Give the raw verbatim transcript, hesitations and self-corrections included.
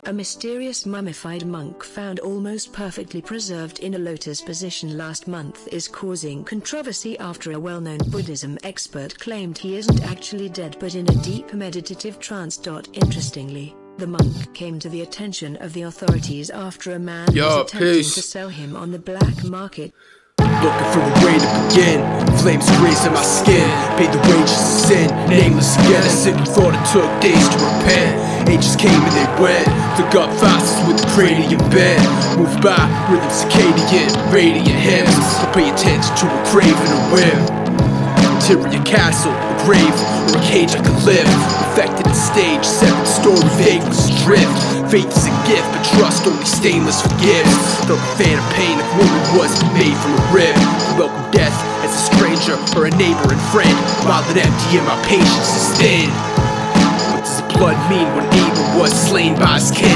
A mysterious mummified monk found almost perfectly preserved in a lotus position last month is causing controversy after a well-known Buddhism expert claimed he isn't actually dead but in a deep meditative trance. Interestingly, the monk came to the attention of the authorities after a man Yo, was attempting peace. to sell him on the black market. Looking for a way to begin. Flames grazing my skin. Paid the wages of sin. Nameless again. A sin who thought it took days to repent. Ages came and they went. Took up fastest with the cranium bend. Moved by rhythm circadian. Radiant hymns. Don't pay attention to a craving or whim. Interior castle, a grave, or a cage I could live. Perfected in stage, seventh story vagueness drift. Faith is a gift, but trust only stainless forgives. Felt a fan of pain if woman was made from a rib. To welcome death as a stranger or a neighbor and friend, while it empty and my patience is thin. What does blood mean when Abel was slain by his kin?